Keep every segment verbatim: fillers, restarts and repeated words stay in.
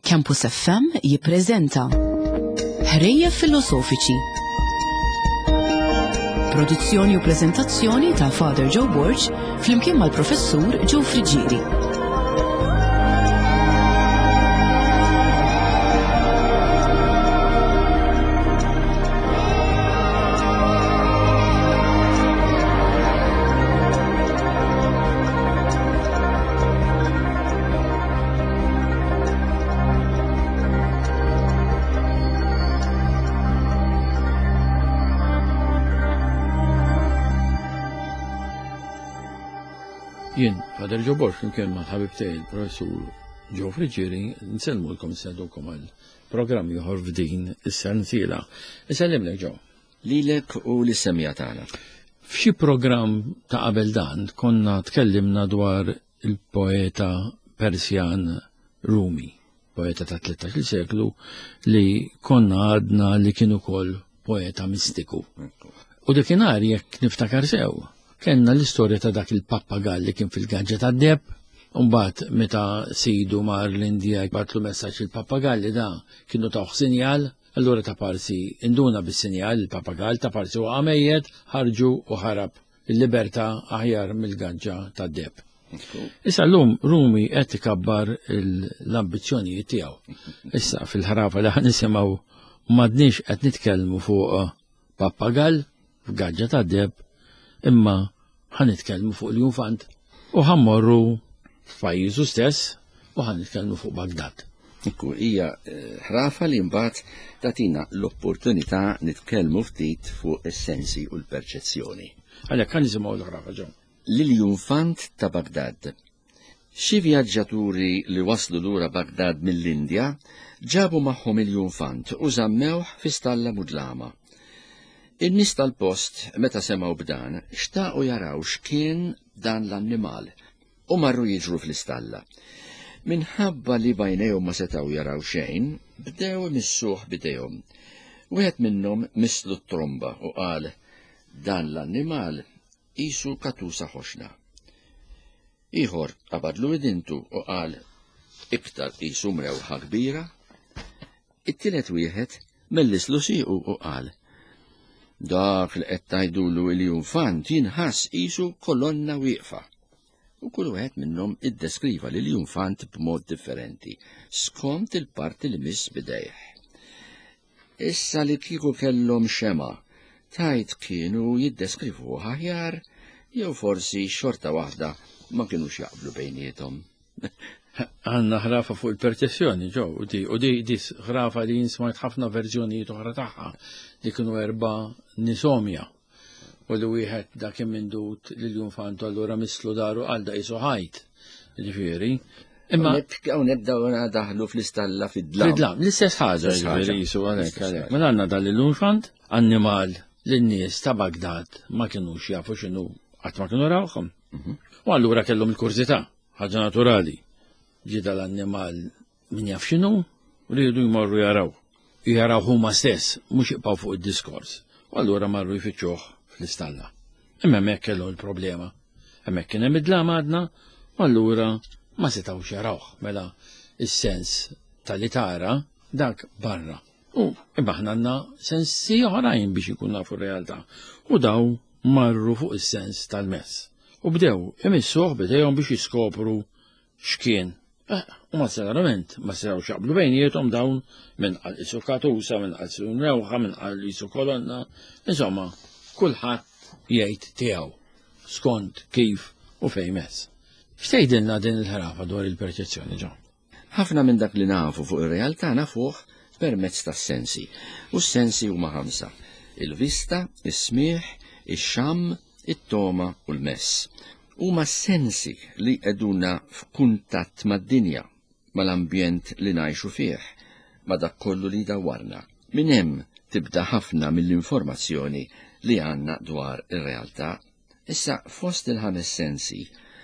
Campus F M jippreżenta Ħrejja Filosofiċi. Produzzjoni u preżentazzjoni ta' Father Joe Borg flimkien mal-Professur Joe Frigieri. Jien, Father Joe Borg, kien ma' ħabib tiegħi il-Professur Joe Frigieri, nsellmulkom nselldukom għal programm ieħor f'din is-sensiela. Isellimlek Joe. Lilek u l-issemija tagħna. F'xi programm ta' qabel dan konna tkellimna dwar il-poeta Persjan Rumi, poeta ta' tlettax-il seklu li konna għadna li kien ukoll poeta mistiku. U dakinhar jekk niftakar sew, kenna l-istorja ta' dak il-pappagall li kien fil-gaġġa ta' deb, mbagħad meta sidu mar l-Indija jbatlu messaġġ il-pappagalli da kienu taw sinjal, allura ta' parsi induna bis-sinjal il-pappagall ta' parsi u għamejjed ħarġu u ħarab il-libertà aħjar mill-gaġġa ta' deb. Issa llum Rumi qed ikabbar l-ambizzjonijiet tiegħu. Issa fil-ħrafa li ħanisimgħu m'għadniex qed nitkellmu fuq pappagall f'gaġġa ta' deb, imma ħanitkellmu fuq l-Junfant u ħammorru f'pajjiżu stess u ħanitkellmu fuq Bagdad. Ikku hija ħrafa li mbagħad tagħtina l-opportunità nitkellmu ftit fuq is-sensi u l-perċezzjoni. Għalhekk kan nisimgħu l-ħrafa ġew. L-Junfant ta' Bagdad. Xi vjaġġaturi li waslu lura Bagdad mill-Indja ġabu magħhom il-Junfant u żammewh fi stalla mudlama. In-nies tal-post meta semgħu b'dan xtaqu jaraw x'kien dan l-annimal u marru jiġru fl-istalla. Minħabba li bajnejhom ma setgħu jaraw xejn, bdew imissuh bidejhom. Wieħed minnhom mislu t-tromba u qal dan l-annimal qisu katusa ħoxna. Ieħor qabadlu idintu u qal iktar qisu mrewħa kbira. It-tielet wieħed mellislu siequ u qal dak li qed tgħidulu l-Junfant jinħass qisu kolonna wieqfa. U kull wieħed minnhom iddeskriva lil Junfant b'mod differenti, skont il-parti li miss bidejh. Issa li kieku kellhom xema, tajt kienu jiddeskrivu aħjar, jew forsi xorta waħda ma kinux jaqblu bejniethom. Għanna ħrafa fuq il-perċessjoni, ġew, u di, u di, di ħrafa li jinsmajt ħafna verżjonijiet oħra tagħha li kienu erba' nisomja. U li wieħed dak imindut lill-Junfant allura mislu daru għal da qisu ħajt. Ġifieri. Imma hawnhekk dawna daħlu fl-istalla fid-dlam. Fid-dlam, l-istess ħaġa ġifieri qisu għalhekk għalhekk. Mela għandna dan lill-Junfant annimal lin-nies ta' Bagdad ma kinux jafu x'inhu qatt ma kienu rawhom. U allura kellhom il-kurzità, ħaġa naturali. Ġida l-annimal min jaf x'inhu, rridu jmorru jaraw. Jaraw huma stess, mhux jibqgħu fuq id-diskors. U allura marru jfittxuh fl-istalla. Imma hemmhekk kellu l-problema. Hemmhekk kien hemm id-dlam għadna, u allura ma setgħux jarawh mela is-sens tal-li tara dak barra. U imma aħna għandna sensi oħrajn biex ikun nafu r-realtà. U daw marru fuq is-sens tal-mess. U bdew imissuh bidejhom biex jiskopru x'kien. U ma segarament, ma seraw xaqblu bejnietom dawn minn qal isu katusa, minn qal isu nrewħa, minn qal isu kolonna. Insomma, kulħadd jgħid tiegħu skont kif u fejn mess. X'tgħidilna din il-ħrafa dwar il-perċezzjoni ġo? Ħafna minn dak li nafu fuq ir-realtà nafuh permezz tas-sensi. U s-sensi huma ħamsa: il-vista, is-smieħ, ix-xam, it-toma u l-mess. Huma sensi li qegħduna f'kuntatt mad-dinja, mal-ambjent li ngħixu fih, ma' dak kollu li dawwarna. Minn hemm tibda ħafna mill-informazzjoni li għandna dwar ir-realtà. Issa fost il-ħames sensi,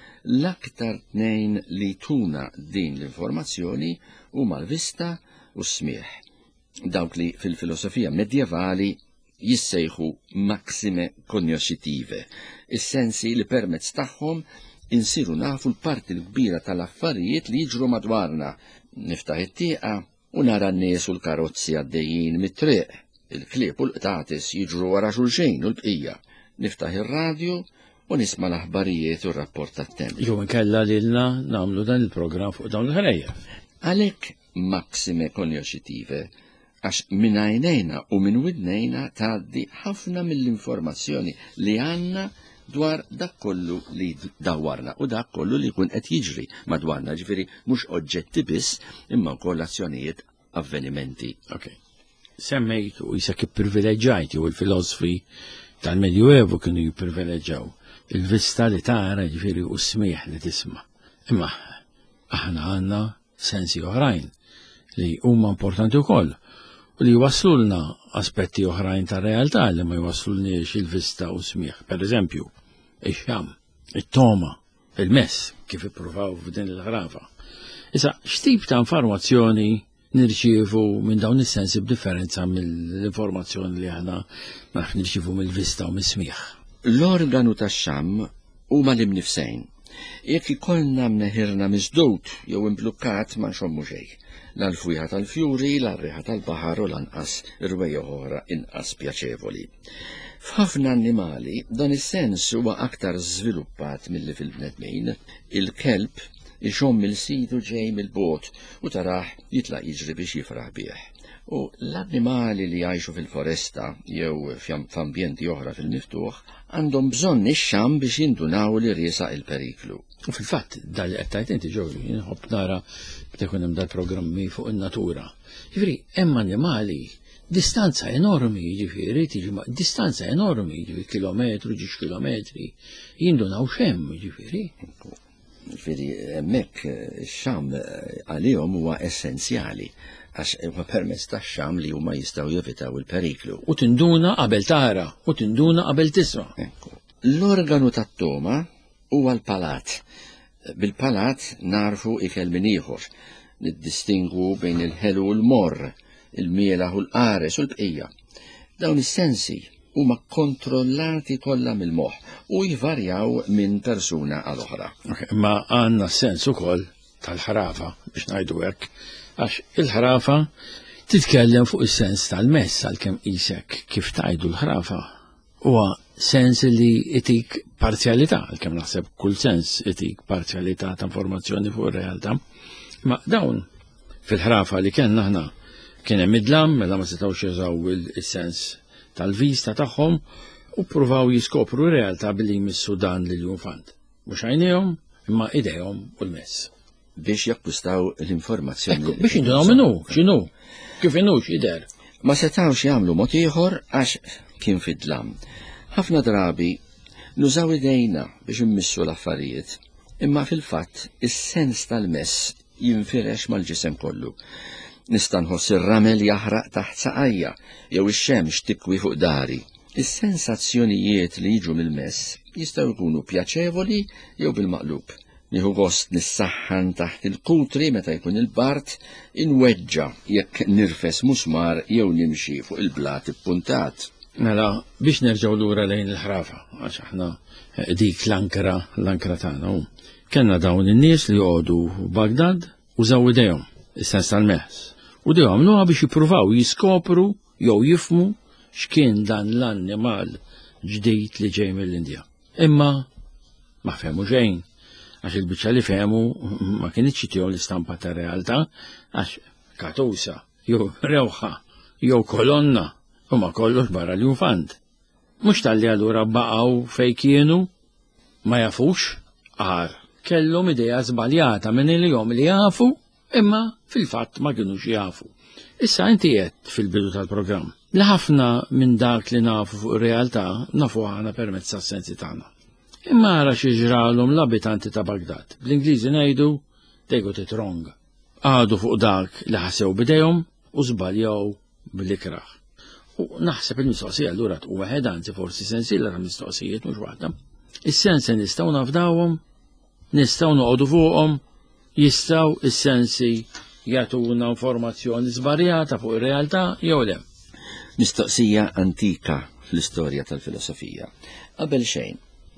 l-aktar tnejn li tuna din l-informazzjoni huma l-vista u s-smieħ. Dawk li fil-filosofija medjevali jissejħu maxime cognoscitive, is-sensi li permezz tagħhom insiru nafu l-parti l-kbira tal-affarijiet li jiġru madwarna, Niftaħ it-tieqa u nara n-nies u l-karozzi għaddejjin mit-triq, il-klieb u l-qtatis jiġru wara xulxejn u l-bqija. Niftaħ ir-radju u nisma' l-aħbarijiet u r-rapport tat-temp. Jew inkella lilna nagħmlu dan il-programm fuq dawn il-ħrejja. Għalhekk maksime konjoxitive, għax minn għajnejna u minn widnejna tgħaddi ħafna mill-informazzjoni li għandna dwar dak kollu li dawwarna u dak kollu li jkun qed jiġri madwarna, ġifieri mhux oġġetti biss imma wkoll azzjonijiet, avvenimenti. Okay. Semmejt u jisek ipprivileġġajt jew il-filosofi tal-Medjuevu kienu jipprivileġġaw il-vista li tara ġifieri u smieħ li tisma'. Imma aħna għandna sensi oħrajn li huma importanti wkoll u li jwasslulna aspetti oħrajn tar-realtà li ma jwasslulniex il-vista u smieħ. Per eżempju, ix-xam, it-toma, il-mess kif ippruvaw f'din il-ħrafa. Issa, x'tip ta' informazzjoni nirċievu minn dawn is-sensi b'differenza mill-informazzjoni li aħna naf nirċievu mill-vista u mis-smieħ? L-organu tax-xam huma l-imnifsejn. Jekk ikollna mneħirna miżdud jew imblukkat ma nxommu xejn. L-alfwiħa tal-fjuri, l-arriħa tal-baħar u lanqas irwejja oħra inqas pjaċevoli. F'ħafna annimali dan is-sens huwa aktar żviluppat milli fil-bnedmin. Il-kelb ixomm il-sidu ġej mill-bot u taraħ jitlaq jiġri biex jifraħ bih. U l-annimali li jgħixu fil-foresta jew f'ambjenti oħra fil-miftuħ għandhom bżonn ix-xam biex jindunaw li riesaq il-periklu. U fil-fatt, dal qed tgħid inti ġewli, jinħobb nara bda jkun hemm dal-programmi fuq in-natura. Ġifieri hemm annimali distanza enormi, ġifieri tiġi distanza enormi, ġifieri kilometru ġiex kilometri, jindunaw xemm, ġifieri. Ġifieri hemmhekk ix-xam għalihom huwa essenzjali għax huwa permezz tax-xam li huma jistgħu jevitaw il-periklu. U tinduna qabel tara, u tinduna qabel tisma'. L-organu tat-toma huwa l-palat. Bil-palat narfu ikel minn ieħor, niddistingwu bejn il-ħelu u l-morr, il-mielaħ u l-qares u l-bqija. Dawn is-sensi huma kontrollati kollha mill-moħħ u jvarjaw minn persuna għal oħra. Ma għandna sens ukoll tal-ħrafa biex ngħidu hekk, għax il-ħrafa titkellem fuq is-sens tal-mess għalkemm qisek kif tgħidu l-ħrafa huwa sens li itik parzjalità, għalkemm naħseb kull sens itik parzjalità ta' informazzjoni fuq ir-realtà. Ma dawn fil-ħrafa li kellna aħna kien hemm idlam mela ma setgħux jużaw is-sens tal-vista tagħhom u ppruvaw jiskopru r-realtà billi jmissu dan lil infant. Mhux għajnejhom imma idejhom u l-mess. Biex jakkustaw l-informazzjoni. Biex jindunaw minnu, x'inhu, kif inhu x'jidher. Ma setgħux jagħmlu mod ieħor għax kien fid-dlam. Ħafna drabi nużaw idejna biex immissu l-affarijiet, imma fil-fatt is-sens tal-mess jinfirex mal-ġisem kollu. Nista' nħoss ir-ramel jaħraq taħt saqajja jew ix-xemx tikwi fuq dari. Is-sensazzjonijiet li jiġu mill-mess jistgħu jkunu pjaċevoli jew bil-maqlub. Nieħu gost nissaħħan taħt il-kutri meta jkun il-bart inweġġa jekk nirfes musmar jew nimxi fuq il-blat ippuntat. Mela, biex nerġgħu lura lejn il-ħrafa, għax aħna dik l-ankra l-ankra tagħna. Kenna dawn in-nies li jqogħdu Bagdad użaw idejhom is-sens tal-mess. U dew għamluha biex jippruvaw jiskopru jew jifmu x'kien dan l-annimal ġdid li ġej mill-Indja. Imma ma fehmu xejn, għax il-biċċa li fehmu ma kienitx tihom l-istampa tar-realtà, għax katusa jew rewħa jew kolonna u ma kollox barra l-infant. Mhux talli allura baqgħu fejn kienu ma jafux għar. Kellhom idea żbaljata minn il-jom li jafu imma fil-fatt ma kinux jafu. Issa inti qed fil-bidu tal-programm li ħafna minn dak li nafu fuq ir-realtà nafu ħana permezz tas-sensi tagħna. Imma ara xi ġralhom l-abitanti ta' Bagdad. Bl-Ingliżi ngħidu they got it wrong. Għadu fuq dak li ħasew bidejhom u żbaljaw bil-ikraħ. U naħseb il-mistoqsija allura u waħed anzi forsi sensiela ta' mistoqsijiet mhux waħda. Is-sensi nistgħu nafdawhom, nistgħu noqogħdu fuqhom, jistgħu is-sensi jagħtuna informazzjoni żbaljata fuq ir-realtà jew le. Mistoqsija antika fl-istorja tal-filosofija. Qabel xejn,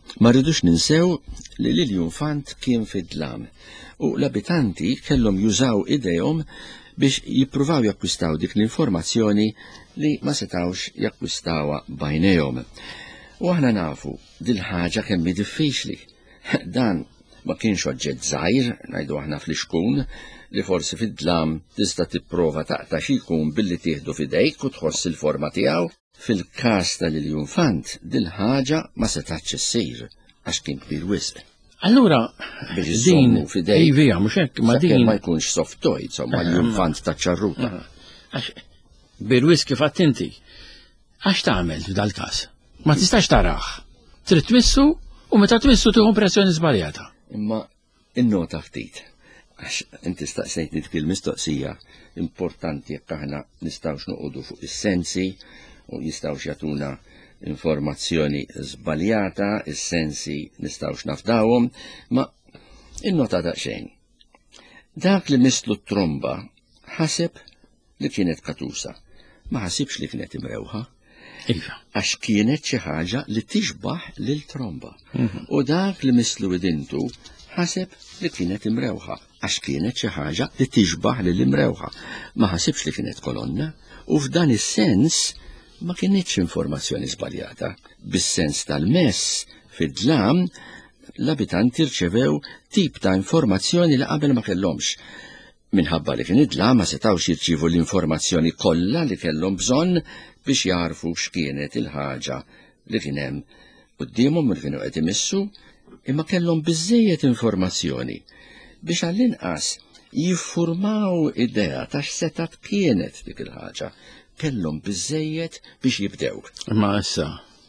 Ma rridux ninsew li l-Infant kien fid-dlam u l-abitanti kellhom jużaw idejhom biex jippruvaw jakkwistaw dik l-informazzjoni li ma setawx jakkwistawha bajnejhom. U aħna nafu dil-ħaġa kemm hi diffiċli. Dan ma kienx oġġett żgħir, ngħidu aħna fl-ixkun, li forsi fid-dlam tista' tipprova taqta' xi jkun billi tieħdu f'idejk u tħoss il-forma tiegħu. Fil-każ tal-Infant dil-ħaġa ma setax issir għax kien kbir wisq. Allura, din fidej vija mhux hekk ma din ma jkunx soft toy, insomma l-Infant ta' ċarruta. Għax bir-wisq kif qatt inti. Għax tagħmel f'dal-każ? Ma tistax taraħ. Trid tmissu u meta tmissu tieħu impressjoni żbaljata. Imma innota ftit. Għax inti staqsejtni dik il-mistoqsija importanti jekk aħna nistgħux noqogħdu fuq is-sensi u jistgħux jagħtuna informazzjoni żbaljata, is-sensi nistgħux nafdawhom, ma innota daqsxejn. Dak li mislu t-tromba ħaseb li kienet katusa, ma ħasibx li kienet imrewħa. Iva. Għax kienet xi ħaġa li tixbaħ lil tromba. U dak li mislu idintu ħaseb li kienet imrewħa, għax kienet xi ħaġa li tixbaħ lil imrewħa. Ma ħasibx li kienet kolonna, u f'dan is-sens ma kienitx informazzjoni żbaljata. Bis-sens tal-mess fid-dlam l-abitanti rċevew tip ta' informazzjoni li qabel ma kellhomx. Minħabba li kien id-dlam ma setgħux jirċievu l-informazzjoni kollha li kellhom bżonn biex jarfu x'kienet il-ħaġa li kien hemm qudiemhom li kienu qed imissu, imma kellhom biżżejjed informazzjoni biex għall-inqas jiffurmaw idea ta' x'setat kienet dik il-ħaġa. Kellhom biżżejjed biex jibdew. Ma issa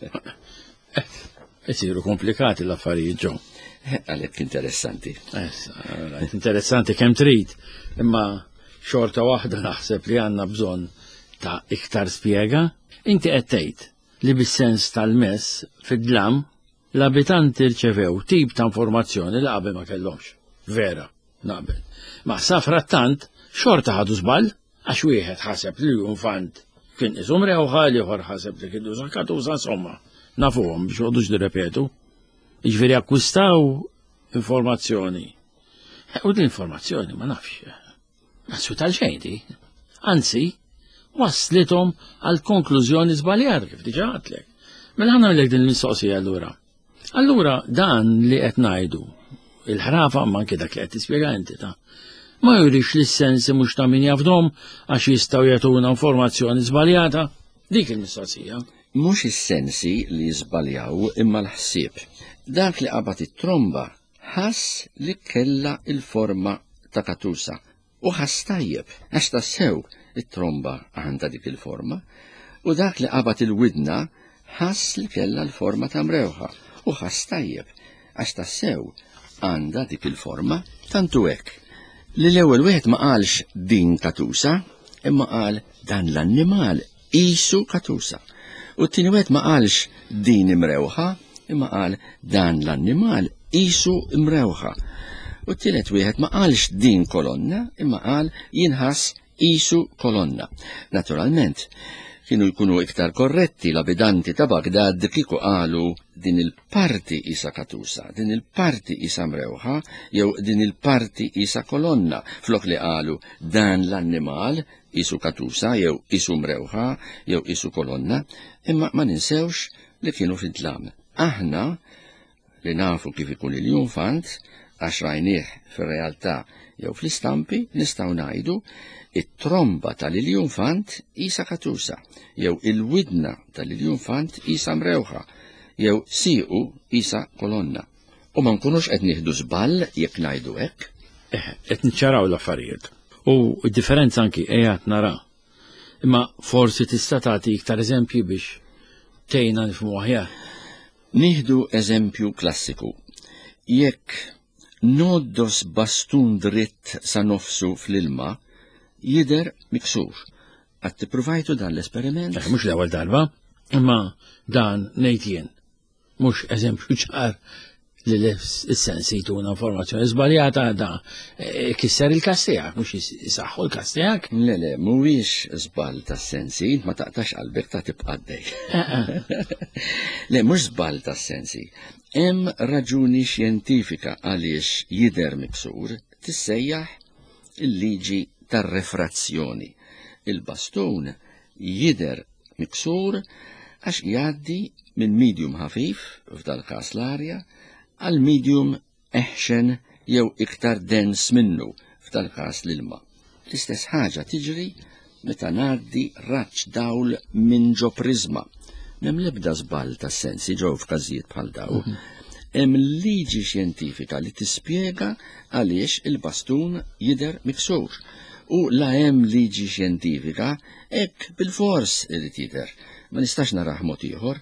isiru komplikati l-affarijiet ġew. Għalhekk interessanti. Issa, interessanti kemm trid, imma xorta waħda naħseb li għandna bżonn ta' iktar spjega. Inti qed tgħid li bis-sens tal-mess fid-dlam l-abitanti rċevew tip ta' informazzjoni li qabel ma kellhomx. Vera, naqbel. Ma sa frattant xorta ħadu żball għax wieħed ħaseb li l-Infant kien isum rewħa li ieħor ħaseb li kien uża katuża insomma. Nafuhom biex għodux dirrepetu. Jiġifieri akkwistaw informazzjoni. U din informazzjoni ma nafx. Nassu tal-xejn di. Anzi, waslithom għal konklużjoni żbaljata kif diġà għadlek. Mela ħanna lek din l-mistoqsija allura. Allura dan li qed ngħidu, il-ħrafa ma anke dak li qed tispjega inti ta' ma jurix li s-sensi mhux ta' min jafdhom għax jistgħu jagħtuna informazzjoni żbaljata. Dik il-mistoqsija. Mhux is-sensi li żbaljaw imma l-ħsieb. Dak li qabad it-tromba ħass li kellha il-forma ta' katusa u ħass tajjeb għax tassew it-tromba għandha dik il-forma u dak li qabad il-widna ħass li kellha l-forma ta' mrewħa u ħass tajjeb għax tassew għandha dik il-forma tantu hekk. Li l-ewwel wieħed ma qalx din katusa imma qal dan l-annimal qisu katusa. U t-tieni wieħed ma qalx din imrewħa imma qal dan l-annimal qisu imrewħa. U t-tielet wieħed ma qalx din kolonna imma qal jinħass qisu kolonna. Naturalment, kienu jkunu iktar korretti l-abitanti ta' Bagdad kieku qalu din il-parti isa katusa, din il-parti isa mrewħa, jew din il-parti isa kolonna, flok li qalu dan l-annimal isu katusa, jew isu mrewħa, jew isu kolonna, imma ma ninsewx li kienu fid-dlam. Aħna li nafu kif ikun il-Infant, għax rajnieh fir-realtà jew fl-istampi, nistgħu ngħidu it-tromba tal-Infant isa katusa, jew il-widna tal-Infant isa mrewħa, jew siqu isa kolonna. U ma nkunux qed nieħdu żball jekk ngħidu hekk. Eh, qed niċċaraw l-affarijiet. U d-differenza anki qiegħed nara. Imma forsi tista' tagħti iktar eżempji biex tgħinna nifhmu aħjar. Nieħdu eżempju klassiku. Jekk noddos bastun dritt sa nofsu fl-ilma, jider miksur. Għad tippruvajtu dan l-esperiment? Eh, mhux l-ewwel darba, imma dan ngħid jien. Mhux eżempju ċar li l-sensi jtuna informazzjoni żbaljata da kisser il-kastijak, mux jisaxħu l-kastijak. Le, le, mhuwiex żball tas-sensi, ma taqtax qalbek ta' tibqaddej. Le, mhux żball tas-sensi. Hemm raġuni xjentifika għaliex jidher miksur tissejjaħ il-liġi tar-refrazzjoni. Il-bastun jidher miksur għax jgħaddi minn medium ħafif, f'dal-każ l-arja, għal medium eħxen jew iktar dens minnu, f'dal-każ l-ilma. L-istess ħaġa tiġri meta ngħaddi raġġ dawl minn ġo prizma. M'hemm l-ebda żball tas-sensi ġew f'każijiet bħal dawn. Hemm liġi xjentifika li tispjega għaliex il-bastun jidher miksur. U la hemm liġi xjentifika hekk bil-fors irid jidher. Ma nistax naraħ mod ieħor.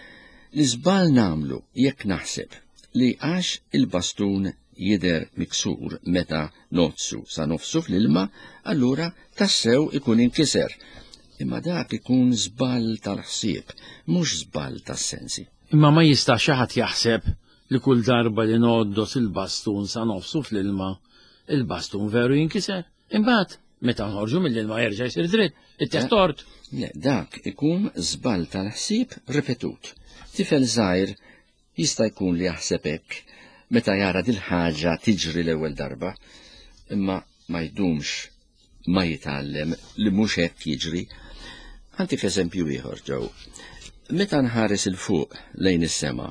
L-iżball nagħmlu jekk naħseb li għax il-bastun jidher miksur meta nozzu sa nofsu fl-ilma, allura tassew ikun inkiser. Imma dak ikun żball tal-ħsieb, mhux żball tas-sensi. Imma ma jistax xi ħadd jaħseb li kull darba li noddot il-bastun sa nofsu fl-ilma, il-bastun veru jinkiser. Imbagħad meta nħorġu mill-ilma jerġa' jsir dritt, it-teħ tort. Le, dak ikun żball tal-ħsieb ripetut. Tifel żgħir jista' jkun li jaħseb hekk meta jara dil ħaġa tiġri l-ewwel darba, imma ma jdumx ma jitgħallem li mhux hekk jiġri. Għandik eżempju ieħor ġew. Meta nħares il fuq lejn is-sema,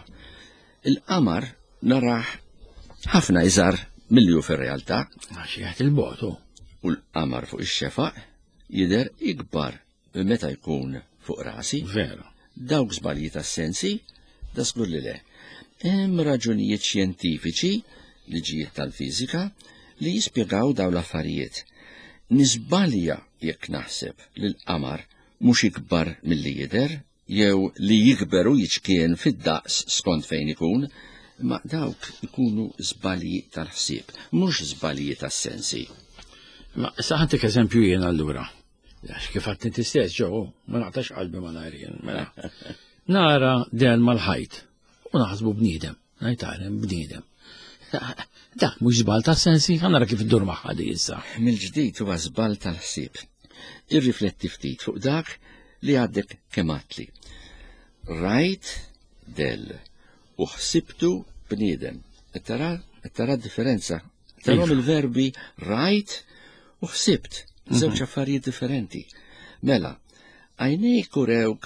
il-qamar narah ħafna iżgħar milli hu fir-realtà. Għax jgħid il-botu. U l-qamar fuq ix-xefaq jidher ikbar meta jkun fuq rasi. Vera. Dawk żbalji tas-sensi, da żgur li le. Hemm raġunijiet xjentifiċi, liġijiet tal-fiżika, li jispjegaw dawn l-affarijiet. Nisbalja jekk naħseb li l-qamar mhux ikbar milli jidher, jew li jikber u jiċkien fid-daqs skont fejn ikun, ma dawk ikunu żbalji tal-ħsieb, mhux żbalji tas-sensi. Ma saħantik eżempju jien allura. Għax kif għat inti stess ġew, ma naqtax qalbi ma narjen. Nara del mal-ħajt u naħsbu bniedem, ngħidalhem bniedem. Dak mhux żball tas-sensi, nara kif iddur magħha di issa. Mill-ġdid huwa żball tal-ħsieb. Irrifletti ftit fuq dak li għaddek kemm għadli. Rajt del u ħsibtu bniedem. Tara tara differenza. Tarhom il-verbi rajt u ħsibt. Żewġ affarijiet differenti. Mela, għajnejk urewk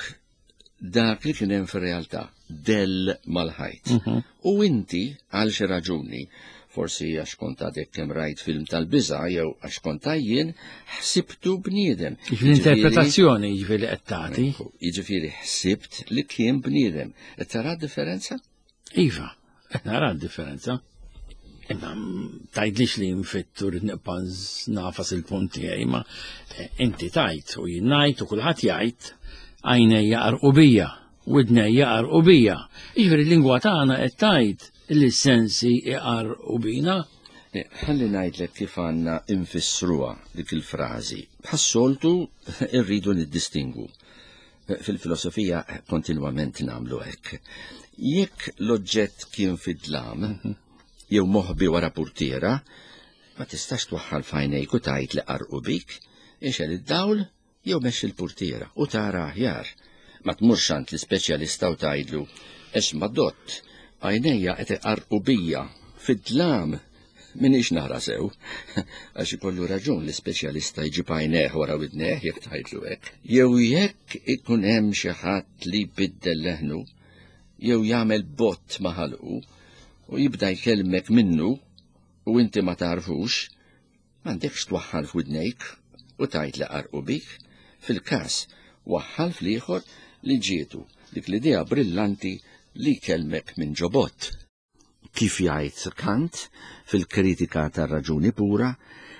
dak li kien hemm fir-realtà del mal-ħajt. U inti għal xi raġuni, forsi għax kont għadek kemm rajt film tal-biża' jew għax kont jien ħsibtu bniedem. L-interpretazzjoni jiġifieri qed tagħti. Jiġifieri ħsibt li kien bniedem. Qed tara differenza? Iva, qed nara differenza. Imma tajdlix li nfittur nibqanż nafas il-punti għaj, ma inti tajt u jinnajt u kulħadd jgħid għajnejja qarqubija, widnejja qarqubija. Jiġifieri l-lingwa tagħna qed tgħid li s-sensi iqarqubina. Ħalli ngħidlek kif għandna infissruha dik il-frażi. Bħas-soltu rridu niddistingwu. Fil-filosofija kontinwament nagħmlu hekk. Jekk l-oġġett kien fid-dlam, jew moħbi wara purtiera, ma tistax twaħħal f'għajnejk u tgħid li qarqu bik, ixel id-dawl jew mexxi l-purtiera u tara aħjar. Ma tmurx għand l-ispeċjalista u tgħidlu esma' dott, għajnejja qed iqarqu bija fid-dlam minix nara sew, għax ikollu raġun l-ispeċjalista jġib għajnejh wara widnejh jekk tgħidlu hekk. Jew jekk ikun hemm xi ħadd li jbiddel leħnu, jew jagħmel bott ma' ħalqu, u jibda jkellmek minnu u inti ma tarfux, m'għandekx twaħħal f'widnejk u tgħid li qarqu bik. Fil-każ waħħal fl-ieħor li ġietu dik l-idea brillanti li jkellmek minn ġobot. Kif jgħid Kant fil-kritika tar-raġuni pura,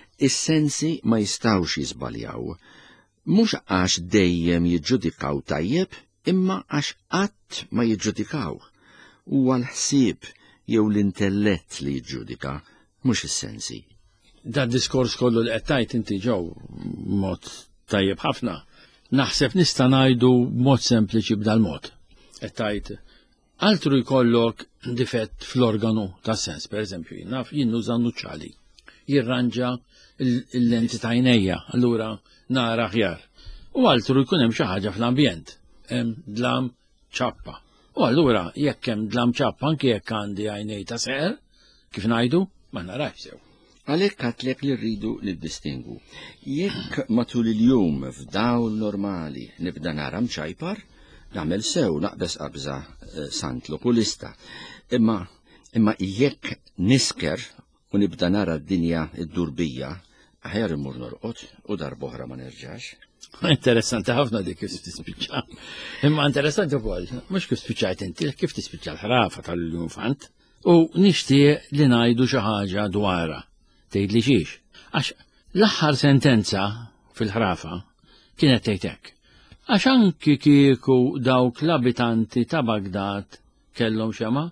is-sensi ma jistgħux jiżbaljaw. Mhux għax dejjem jiġġudikaw tajjeb, imma għax qatt ma jiġġudikaw. Huwa l-ħsieb jew l-intellett li jiġġudika, mhux is-sensi. Da diskors kollu li qed tgħid inti ġew mod tajjeb ħafna. Naħseb nista' ngħidu mod sempliċi b'dal mod. Qed tgħid altru jkollok difett fl-organu ta' sens, per eżempju, naf jinnuża nuċċali, jirranġa l-lenti ta' jnejja, allura nara aħjar. U altru jkun hemm xi ħaġa fl-ambjent, hemm dlam ċappa. U allura jekk hemm dlam ċappa anke jekk għandi għajnej ta' seqer, kif ngħidu, ma narax sew. Għalhekk għatlek li rridu niddistingu. Jekk matul il-jum f'dawl normali nibda nara mċajpar, nagħmel sew naqbes qabża sant l-okulista. Imma imma jekk nisker u nibda nara d-dinja id-durbija, aħjar imur norqod u darb'oħra ma nerġax. Interessanti ħafna dik kif tispiċċa. Imma interessanti wkoll, mhux kif spiċċajt inti, kif tispiċċa l-ħrafa tal-infant. U nixtieq li ngħidu xi ħaġa dwarha. Tgħidli xiex. Għax l-aħħar sentenza fil-ħrafa kienet tgħid hekk. Għax anki kieku dawk l-abitanti ta' Bagdad kellhom xema,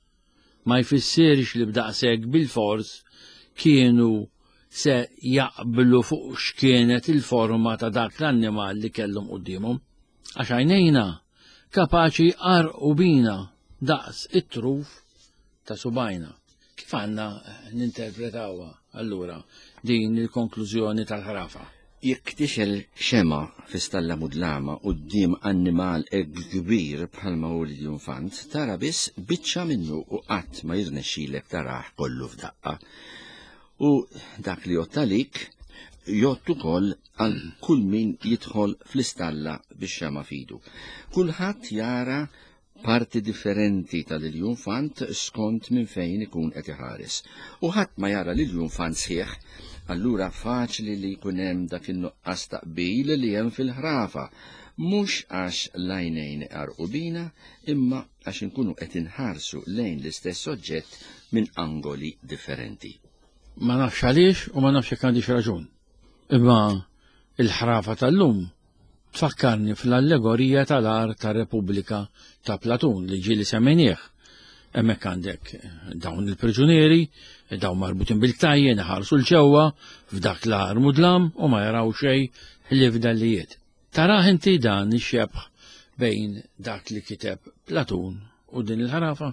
ma jfissirx li b'daqshekk bil-fors kienu se jaqblu fuq x'kienet il-forma ta' dak l-annimal li kellhom qudiemhom, għax għajnejna kapaċi qarqu bina daqs it-truf ta' subajna. Kif għandna ninterpretawha allura din il-konklużjoni tal-ħrafa? Jekk tixel xema fi stalla mudlama quddiem annimal hekk kbir bħalma hu l-infant, tara biss biċċa minnu u qatt ma jirnexxilek taraħ kollu f'daqqa. U dak li jottalik jottu kol għal kull min jidħol fl-istalla biex xema fidu. Kulħadd jara parti differenti tal-infant skont minn fejn ikun qed iħares. U ħadd ma jara l-infant sħiħ, allura faċli li jkun hemm dak in-nuqqas taqbil li hemm fil-ħrafa, mhux għax l-għajnejn qarqu bina, imma għax inkunu qed inħarsu lejn l-istess oġġett minn angoli differenti. Ma nafx għaliex u ma nafx jekk għandix raġun. Imma il-ħrafa tal-lum tfakkarni fl-allegorija tal-art ta' Repubblika ta' Platun li ġieli semmejnieh. Hemmhekk għandek dawn il-priġunieri, dawn marbutin bil-ktajjen iħarsu l-ġewwa f'dak l-ar mudlam u ma jaraw xejn ħlief f'dallijiet. Tarah inti dan ix-xebħ bejn dak li kiteb Platun u din il-ħrafa?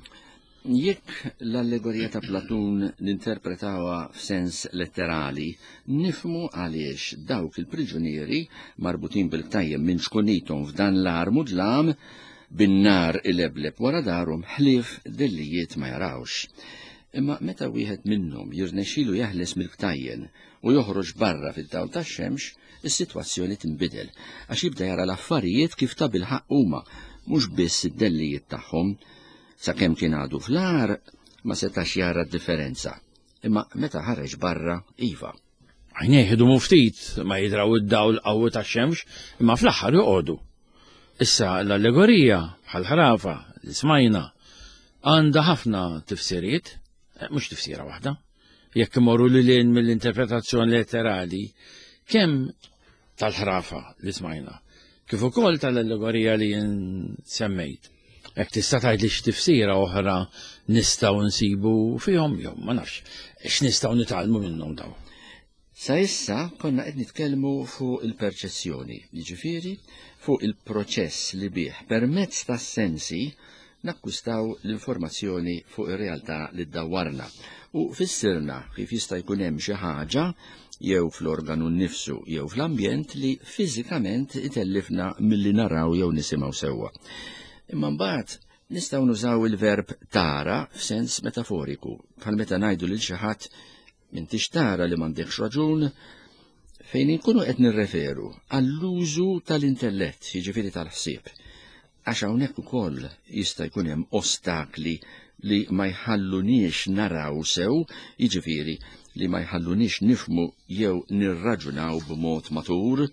Jekk l-allegorija ta' Platun ninterpretawha f'sens letterali, nifmu għaliex dawk il-priġunieri marbutin bil-ktajjem minn xkunithom f'dan l-ar mudlam bin-nar il-ebleb wara darhom ħlief dellijiet ma jarawx. Imma meta wieħed minnhom jirnexxielu jaħles mill-ktajjen u joħroġ barra fid-dawl tax-xemx, is-sitwazzjoni tinbidel għax jibda jara l-affarijiet kif ta' bil-ħaqq huma, mhux biss id-dellijiet tagħhom. Sakemm kien għadu fl-ar ma setax jara d-differenza. Imma meta ħareġ barra, iva. Għajnej ħidu muftit ma jidraw id-dawl qawwi tax-xemx, imma fl-aħħar joqogħdu. Issa l-allegorija bħal-ħrafa li smajna għandha ħafna tifsiriet, mhux tifsira waħda. Jekk imorru lil mill-interpretazzjoni letterali, kemm tal-ħrafa li smajna, kif ukoll tal-allegorija li semmejt. Jekk tista' tgħidli x'tifsira oħra nistgħu nsibu fihom jew ma nafx x'nistgħu nitgħallmu minnhom dawn. Sa issa konna qed nitkellmu fuq il-perċezzjoni, jiġifieri fuq il-proċess li bih permezz tas-sensi nakkwistaw l-informazzjoni fuq ir-realtà li ddawwarna u fissirna kif jista' jkun hemm xi ħaġa jew fl-organu nnifsu jew fl-ambjent li fiżikament itellifna milli naraw jew nisimgħu sewwa. Imma mbagħad nistgħu nużaw il-verb tara f'sens metaforiku, bħal meta ngħidu lil xi ħadd m'intix tara li m'għandekx raġun, fejn inkunu qed nirreferu għall-użu tal-intellett, jiġifieri tal-ħsieb. Għax hawnhekk ukoll jista' jkun hemm ostakli li ma jħalluniex naraw sew, jiġifieri li ma jħallunix nifmu jew nirraġunaw b'mod matur.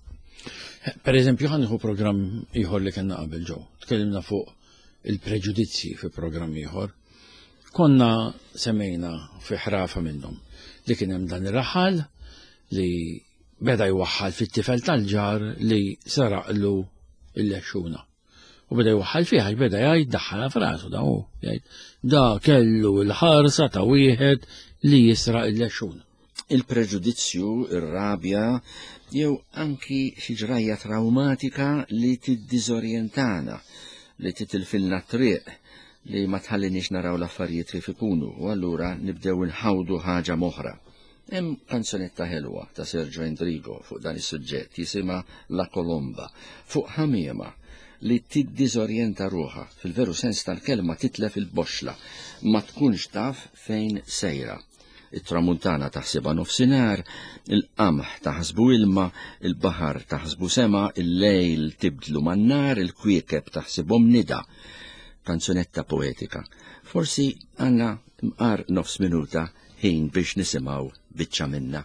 Per eżempju, ħanniħu programm ieħor li kellna qabel ġew. Tkellimna fuq il-preġudizzji fi programm ieħor. Konna semmejna fi ħrafa minnhom li kien hemm dan ir-raħal li beda jwaħħal fit-tifel tal-ġar li saraqlu l-lexxuna. U beda jwaħħal fiha beda jgħid daħħalha f'rasu da hu jgħid da kellu l-ħarsa ta' wieħed li jisraq il-lexxuna. Il-preġudizzju, ir-rabja, jew anki xi ġrajja traumatika li tiddiżorjentana li titilfilna triq li ma tħallinix naraw l-affarijiet kif ikunu, u allura nibdew nħawdu ħaġa moħra. Hemm kanzunetta ħelwa ta' Sergio Endrigo fuq dan is-suġġett jisimha La Colomba, fuq ħamiema li tiddizorjenta ruħa, fil-veru sens tal-kelma titlef il-boxla, ma tkunx taf fejn sejra. it-tramuntana taħsibha nofsinhar, il-qamħ taħsbu ilma, il-baħar taħsbu sema, il-lejl tibdlu man-nar, il-kwiekeb taħsibhom nida. Kanzunetta poetika. Forsi għandna mqar nofs minuta ħin biex nisimgħu biċċa minna.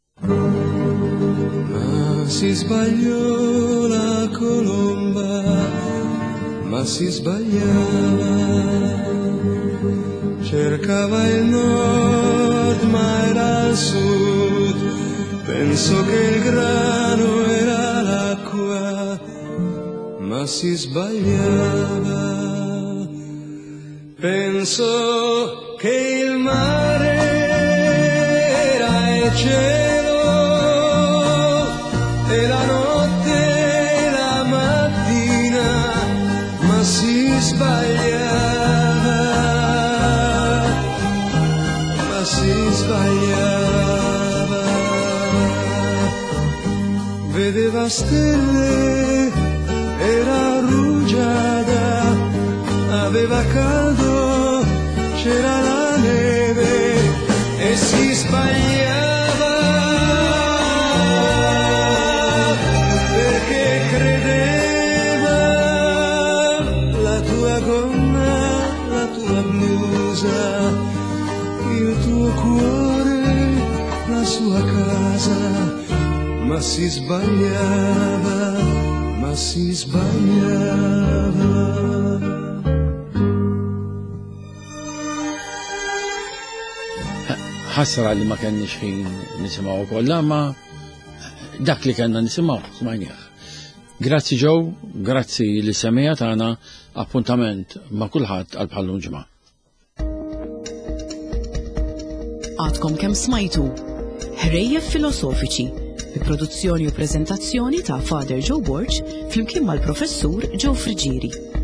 Ma si sbagliò la colomba, ma si sbagliava. Cercava il nord ma era al sud, pensò che il grano era l'acqua, ma si sbagliava. Pensò che il mare era il cielo e la notte e la mattina, ma si sbagliava, ma si sbagliava. Vedeva stelle, era rugiada, aveva caldo, c'era la neve e si sbagliava perché credeva la tua gonna, la tua blusa, il tuo cuore, la sua casa, ma si sbagliava, ma si sbagliava. ħasra li ma kenniex ħin nisimgħu kollha, ma dak li kellna nisimgħu smajnieh. Grazzi ġew, grazzi li semija tagħna, appuntament ma' kulħadd għal bħallum ġimgħa. Għadkom kemm smajtu ħrejjef filosofiċi bi produzzjoni u preżentazzjoni ta' Father Joe Borch flimkien mal-Professur Joe Friġieri.